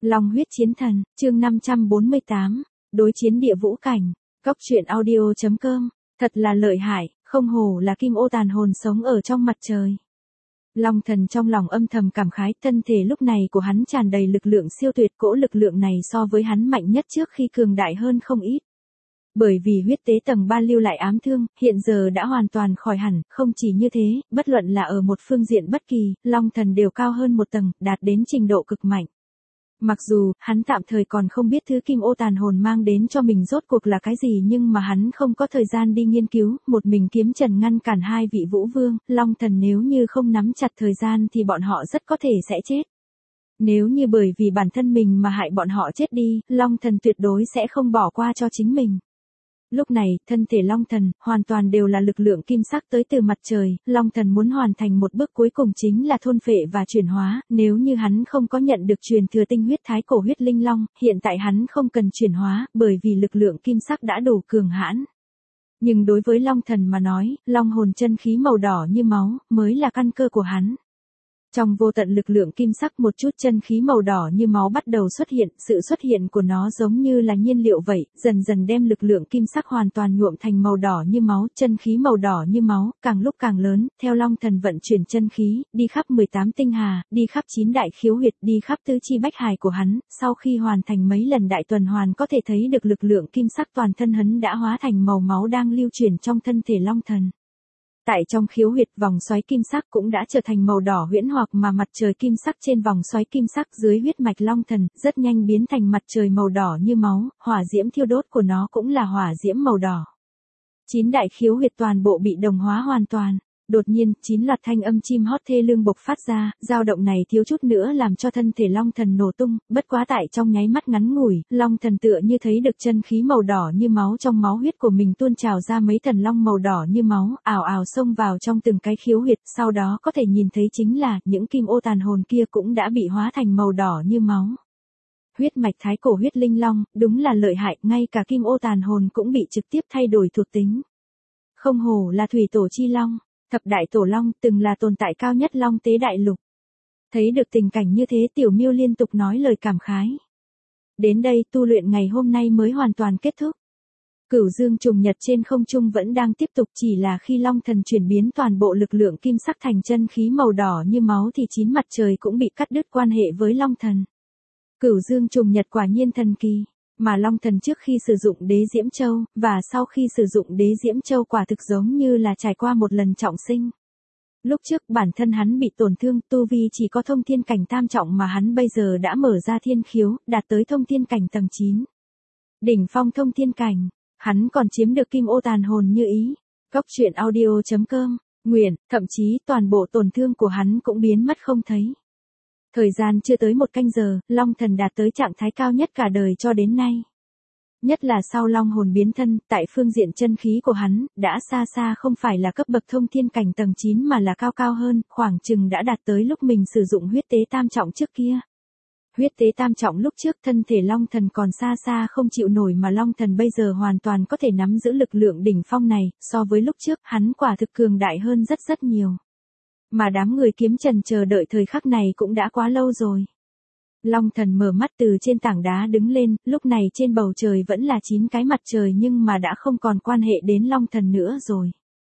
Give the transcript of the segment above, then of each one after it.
Long huyết chiến thần, chương 548, đối chiến địa vũ cảnh, Cốc truyện audio.com, thật là lợi hại, không hổ là kim ô tàn hồn sống ở trong mặt trời. Long thần trong lòng âm thầm cảm khái, thân thể lúc này của hắn tràn đầy lực lượng siêu tuyệt, cỗ lực lượng này so với hắn mạnh nhất trước khi cường đại hơn không ít. Bởi vì huyết tế tầng 3 lưu lại ám thương, hiện giờ đã hoàn toàn khỏi hẳn, không chỉ như thế, bất luận là ở một phương diện bất kỳ, Long thần đều cao hơn một tầng, đạt đến trình độ cực mạnh. Mặc dù, hắn tạm thời còn không biết thứ kim ô tàn hồn mang đến cho mình rốt cuộc là cái gì, nhưng mà hắn không có thời gian đi nghiên cứu, một mình kiếm trần ngăn cản hai vị vũ vương, Long thần nếu như không nắm chặt thời gian thì bọn họ rất có thể sẽ chết. Nếu như bởi vì bản thân mình mà hại bọn họ chết đi, Long thần tuyệt đối sẽ không bỏ qua cho chính mình. Lúc này, thân thể Long thần, hoàn toàn đều là lực lượng kim sắc tới từ mặt trời, Long thần muốn hoàn thành một bước cuối cùng chính là thôn phệ và chuyển hóa, nếu như hắn không có nhận được truyền thừa tinh huyết thái cổ huyết linh long, hiện tại hắn không cần chuyển hóa, bởi vì lực lượng kim sắc đã đủ cường hãn. Nhưng đối với Long thần mà nói, long hồn chân khí màu đỏ như máu, mới là căn cơ của hắn. Trong vô tận lực lượng kim sắc một chút chân khí màu đỏ như máu bắt đầu xuất hiện, sự xuất hiện của nó giống như là nhiên liệu vậy, dần dần đem lực lượng kim sắc hoàn toàn nhuộm thành màu đỏ như máu, chân khí màu đỏ như máu, càng lúc càng lớn, theo Long thần vận chuyển chân khí, đi khắp 18 tinh hà, đi khắp 9 đại khiếu huyệt, đi khắp tứ chi bách hài của hắn, sau khi hoàn thành mấy lần đại tuần hoàn có thể thấy được lực lượng kim sắc toàn thân hắn đã hóa thành màu máu đang lưu chuyển trong thân thể Long thần. Tại trong khiếu huyệt vòng xoáy kim sắc cũng đã trở thành màu đỏ huyễn hoặc mà mặt trời kim sắc trên vòng xoáy kim sắc dưới huyết mạch Long thần, rất nhanh biến thành mặt trời màu đỏ như máu, hỏa diễm thiêu đốt của nó cũng là hỏa diễm màu đỏ. 9 đại khiếu huyệt toàn bộ bị đồng hóa hoàn toàn. Đột nhiên, 9 loạt thanh âm chim hót thê lương bộc phát ra, dao động này thiếu chút nữa làm cho thân thể Long thần nổ tung, bất quá tại trong nháy mắt ngắn ngủi, Long thần tựa như thấy được chân khí màu đỏ như máu trong máu huyết của mình tuôn trào ra mấy thần long màu đỏ như máu, ào ào xông vào trong từng cái khiếu huyệt, sau đó có thể nhìn thấy chính là, những kim ô tàn hồn kia cũng đã bị hóa thành màu đỏ như máu. Huyết mạch thái cổ huyết linh long, đúng là lợi hại, ngay cả kim ô tàn hồn cũng bị trực tiếp thay đổi thuộc tính. Không hổ là thủy tổ chi long. Thập đại tổ long từng là tồn tại cao nhất long tế đại lục. Thấy được tình cảnh như thế Tiểu Miêu liên tục nói lời cảm khái. Đến đây tu luyện ngày hôm nay mới hoàn toàn kết thúc. Cửu dương trùng nhật trên không trung vẫn đang tiếp tục, chỉ là khi Long thần chuyển biến toàn bộ lực lượng kim sắc thành chân khí màu đỏ như máu thì 9 mặt trời cũng bị cắt đứt quan hệ với Long thần. Cửu dương trùng nhật quả nhiên thần kỳ. Mà Long thần trước khi sử dụng đế diễm châu, và sau khi sử dụng đế diễm châu quả thực giống như là trải qua một lần trọng sinh. Lúc trước bản thân hắn bị tổn thương, tu vi chỉ có thông thiên cảnh tam trọng mà hắn bây giờ đã mở ra thiên khiếu, đạt tới thông thiên cảnh tầng 9. Đỉnh phong thông thiên cảnh, hắn còn chiếm được kim ô tàn hồn như ý. Cốc truyện audio.com, nguyện, thậm chí toàn bộ tổn thương của hắn cũng biến mất không thấy. Thời gian chưa tới 1 canh giờ, Long thần đạt tới trạng thái cao nhất cả đời cho đến nay. Nhất là sau long hồn biến thân, tại phương diện chân khí của hắn, đã xa xa không phải là cấp bậc thông thiên cảnh tầng 9 mà là cao cao hơn, khoảng chừng đã đạt tới lúc mình sử dụng huyết tế tam trọng trước kia. Huyết tế tam trọng lúc trước thân thể Long thần còn xa xa không chịu nổi mà Long thần bây giờ hoàn toàn có thể nắm giữ lực lượng đỉnh phong này, so với lúc trước hắn quả thực cường đại hơn rất rất nhiều. Mà đám người kiếm trần chờ đợi thời khắc này cũng đã quá lâu rồi. Long thần mở mắt từ trên tảng đá đứng lên, lúc này trên bầu trời vẫn là 9 cái mặt trời nhưng mà đã không còn quan hệ đến Long thần nữa rồi.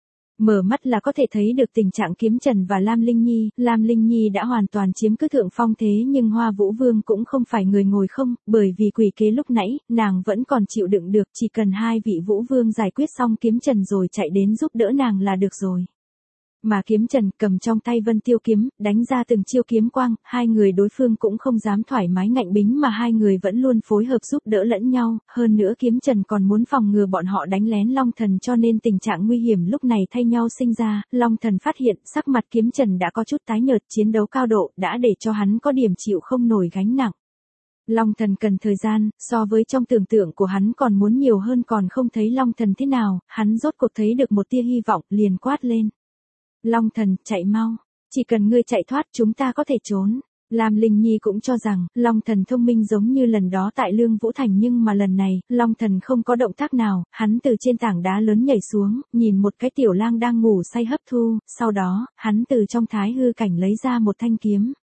Mở mắt là có thể thấy được tình trạng kiếm trần và Lam Linh Nhi đã hoàn toàn chiếm cứ thượng phong thế nhưng Hoa Vũ Vương cũng không phải người ngồi không, bởi vì quỷ kế lúc nãy, nàng vẫn còn chịu đựng được, chỉ cần hai vị Vũ Vương giải quyết xong kiếm trần rồi chạy đến giúp đỡ nàng là được rồi. Mà kiếm trần cầm trong tay Vân Tiêu kiếm, đánh ra từng chiêu kiếm quang, hai người đối phương cũng không dám thoải mái ngạnh bính mà hai người vẫn luôn phối hợp giúp đỡ lẫn nhau, hơn nữa kiếm trần còn muốn phòng ngừa bọn họ đánh lén Long thần cho nên tình trạng nguy hiểm lúc này thay nhau sinh ra, Long thần phát hiện sắc mặt kiếm trần đã có chút tái nhợt, chiến đấu cao độ đã để cho hắn có điểm chịu không nổi gánh nặng. Long thần cần thời gian, so với trong tưởng tượng của hắn còn muốn nhiều hơn, còn không thấy Long thần thế nào, hắn rốt cuộc thấy được một tia hy vọng, liền quát lên. Long thần, chạy mau, chỉ cần ngươi chạy thoát chúng ta có thể trốn. Lam Linh Nhi cũng cho rằng, Long thần thông minh giống như lần đó tại Lương Vũ Thành nhưng mà lần này, Long thần không có động tác nào, hắn từ trên tảng đá lớn nhảy xuống, nhìn một cái tiểu lang đang ngủ say hấp thu, sau đó, hắn từ trong thái hư cảnh lấy ra một thanh kiếm.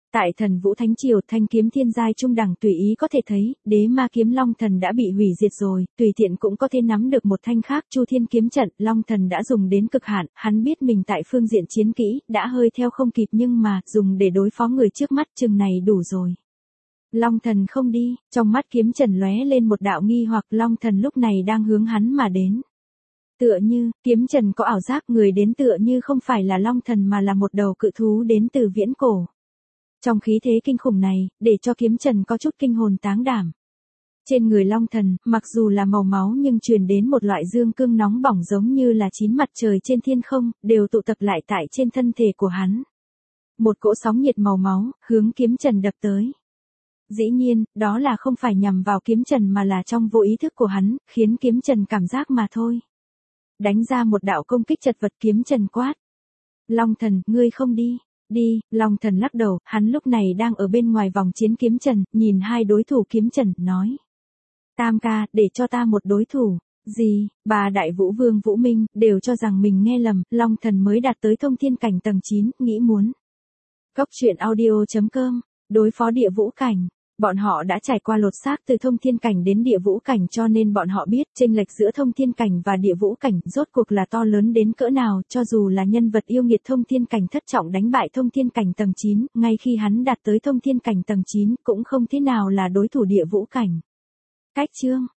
Tại Thần Vũ Thánh Triều, thanh kiếm thiên giai trung đẳng tùy ý có thể thấy, đế ma kiếm Long Thần đã bị hủy diệt rồi, tùy tiện cũng có thể nắm được một thanh khác. Chu Thiên kiếm trận, Long Thần đã dùng đến cực hạn, hắn biết mình tại phương diện chiến kỹ đã hơi theo không kịp, nhưng mà dùng để đối phó người trước mắt chừng này đủ rồi. Long Thần không đi, trong mắt kiếm trần lóe lên một đạo nghi hoặc. Long Thần lúc này đang hướng hắn mà đến. Tựa như, kiếm trần có ảo giác người đến tựa như không phải là Long Thần mà là một đầu cự thú đến từ viễn cổ. Trong khí thế kinh khủng này, để cho kiếm trần có chút kinh hồn táng đảm. Trên người Long Thần, mặc dù là màu máu nhưng truyền đến một loại dương cương nóng bỏng giống như là 9 mặt trời trên thiên không, đều tụ tập lại tại trên thân thể của hắn. Một cỗ sóng nhiệt màu máu, hướng kiếm trần đập tới. Dĩ nhiên, đó là không phải nhằm vào kiếm trần mà là trong vô ý thức của hắn, khiến kiếm trần cảm giác mà thôi. Đánh ra một đạo công kích chật vật, kiếm trần quát. Long Thần, ngươi không đi. Đi, Long Thần lắc đầu, hắn lúc này đang ở bên ngoài vòng chiến kiếm trần, nhìn hai đối thủ kiếm trần, nói. Tam ca, để cho ta một đối thủ. Gì, bà Đại Vũ Vương Vũ Minh, đều cho rằng mình nghe lầm, Long Thần mới đạt tới thông thiên cảnh tầng 9, nghĩ muốn. Cốc truyện audio.com, đối phó địa vũ cảnh. Bọn họ đã trải qua lột xác từ thông thiên cảnh đến địa vũ cảnh, cho nên bọn họ biết chênh lệch giữa thông thiên cảnh và địa vũ cảnh rốt cuộc là to lớn đến cỡ nào. Cho dù là nhân vật yêu nghiệt thông thiên cảnh thất trọng đánh bại thông thiên cảnh tầng 9, ngay khi hắn đạt tới thông thiên cảnh tầng 9 cũng không thế nào là đối thủ địa vũ cảnh. Cách chương